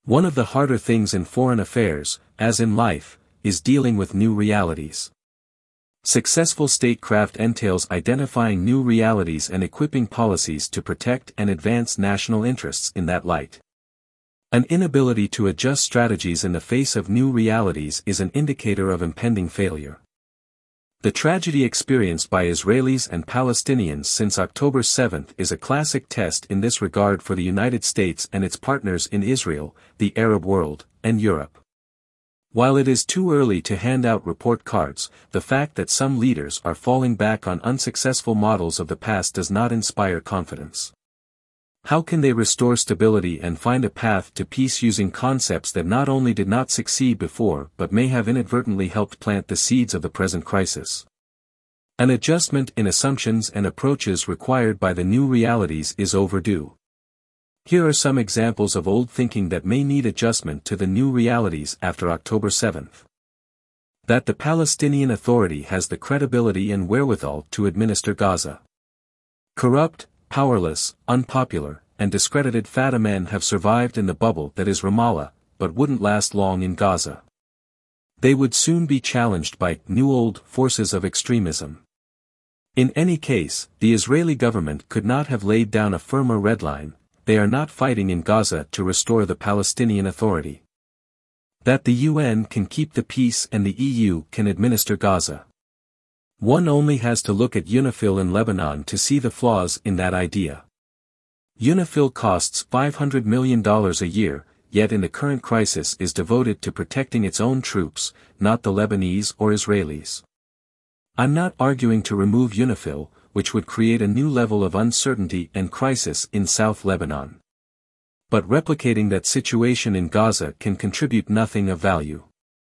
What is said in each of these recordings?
One of the harder things in foreign affairs, as in life, is dealing with new realities. Successful statecraft entails identifying new realities and equipping policies to protect and advance national interests in that light. An inability to adjust strategies in the face of new realities is an indicator of impending failure. The tragedy experienced by Israelis and Palestinians since October 7 is a classic test in this regard for the United States and its partners in Israel, the Arab world, and Europe. While it is too early to hand out report cards, the fact that some leaders are falling back on unsuccessful models of the past does not inspire confidence. How can they restore stability and find a path to peace using concepts that not only did not succeed before but may have inadvertently helped plant the seeds of the present crisis? An adjustment in assumptions and approaches required by the new realities is overdue. Here are some examples of old thinking that may need adjustment to the new realities after October 7. That the Palestinian Authority has the credibility and wherewithal to administer Gaza. Corrupt, powerless, unpopular, and discredited Fatah men have survived in the bubble that is Ramallah, but wouldn't last long in Gaza. They would soon be challenged by new old forces of extremism. In any case, the Israeli government could not have laid down a firmer red line. They are not fighting in Gaza to restore the Palestinian Authority. That the UN can keep the peace and the EU can administer Gaza. One only has to look at UNIFIL in Lebanon to see the flaws in that idea. UNIFIL costs $500 million a year, yet in the current crisis is devoted to protecting its own troops, not the Lebanese or Israelis. I'm not arguing to remove UNIFIL, which would create a new level of uncertainty and crisis in South Lebanon. But replicating that situation in Gaza can contribute nothing of value.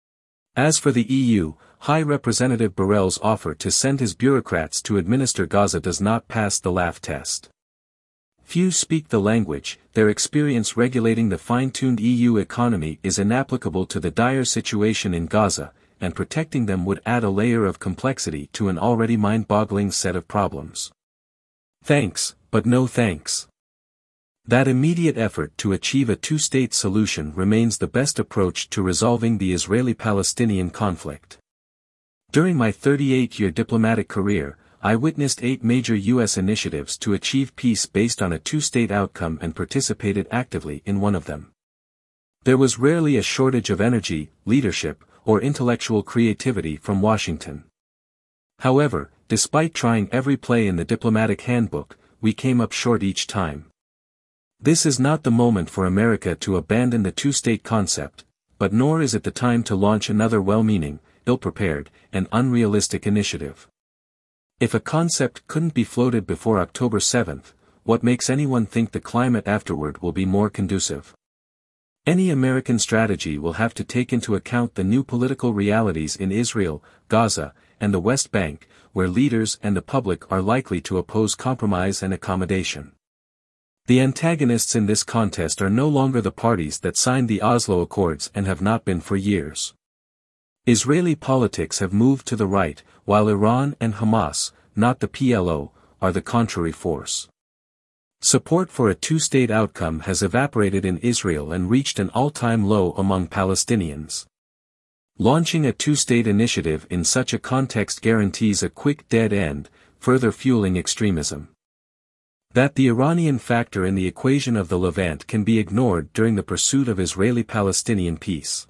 As for the EU, High Representative Borrell's offer to send his bureaucrats to administer Gaza does not pass the laugh test. Few speak the language, their experience regulating the fine-tuned EU economy is inapplicable to the dire situation in Gaza, and protecting them would add a layer of complexity to an already mind-boggling set of problems. Thanks, but no thanks. That immediate effort to achieve a two-state solution remains the best approach to resolving the Israeli-Palestinian conflict. During my 38-year diplomatic career, I witnessed 8 major U.S. initiatives to achieve peace based on a two-state outcome and participated actively in one of them. There was rarely a shortage of energy, leadership, or intellectual creativity from Washington. However, despite trying every play in the diplomatic handbook, we came up short each time. This is not the moment for America to abandon the two-state concept, but nor is it the time to launch another well-meaning, ill-prepared, and unrealistic initiative. If a concept couldn't be floated before October 7, what makes anyone think the climate afterward will be more conducive? Any American strategy will have to take into account the new political realities in Israel, Gaza, and the West Bank, where leaders and the public are likely to oppose compromise and accommodation. The antagonists in this contest are no longer the parties that signed the Oslo Accords and have not been for years. Israeli politics have moved to the right, while Iran and Hamas, not the PLO, are the contrary force. Support for a two-state outcome has evaporated in Israel and reached an all-time low among Palestinians. Launching a two-state initiative in such a context guarantees a quick dead end, further fueling extremism. That the Iranian factor in the equation of the Levant can be ignored during the pursuit of Israeli-Palestinian peace.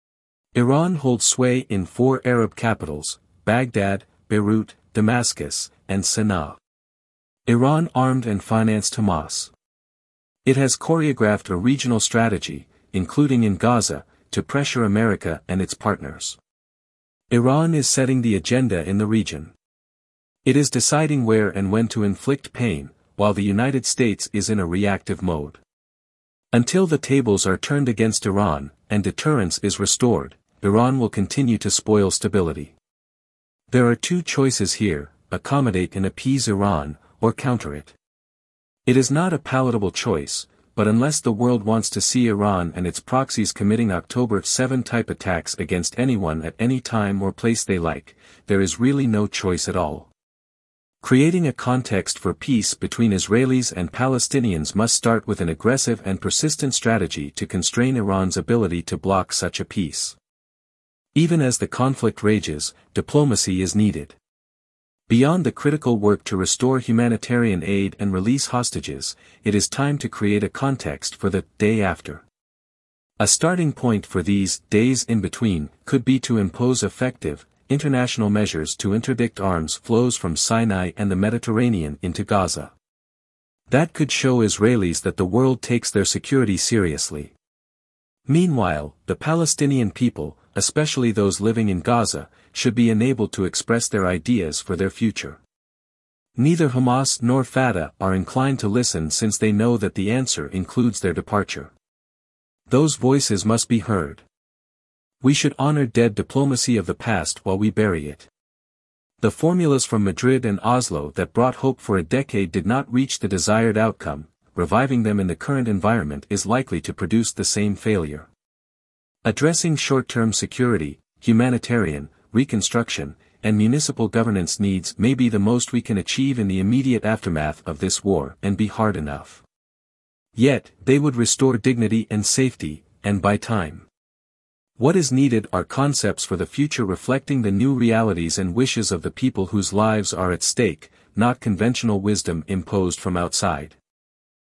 Iran holds sway in 4 Arab capitals, Baghdad, Beirut, Damascus, and Sana'a. Iran armed and financed Hamas. It has choreographed a regional strategy, including in Gaza, to pressure America and its partners. Iran is setting the agenda in the region. It is deciding where and when to inflict pain, while the United States is in a reactive mode. Until the tables are turned against Iran, and deterrence is restored, Iran will continue to spoil stability. There are 2 choices here: accommodate and appease Iran, or counter it. It is not a palatable choice, but unless the world wants to see Iran and its proxies committing October 7 type attacks against anyone at any time or place they like, there is really no choice at all. Creating a context for peace between Israelis and Palestinians must start with an aggressive and persistent strategy to constrain Iran's ability to block such a peace. Even as the conflict rages, diplomacy is needed. Beyond the critical work to restore humanitarian aid and release hostages, it is time to create a context for the day after. A starting point for these days in between could be to impose effective, international measures to interdict arms flows from Sinai and the Mediterranean into Gaza. That could show Israelis that the world takes their security seriously. Meanwhile, the Palestinian people, especially those living in Gaza, should be enabled to express their ideas for their future. Neither Hamas nor Fatah are inclined to listen since they know that the answer includes their departure. Those voices must be heard. We should honor dead diplomacy of the past while we bury it. The formulas from Madrid and Oslo that brought hope for a decade did not reach the desired outcome. Reviving them in the current environment is likely to produce the same failure. Addressing short-term security, humanitarian, reconstruction, and municipal governance needs may be the most we can achieve in the immediate aftermath of this war and be hard enough. Yet, they would restore dignity and safety, and buy time. What is needed are concepts for the future reflecting the new realities and wishes of the people whose lives are at stake, not conventional wisdom imposed from outside.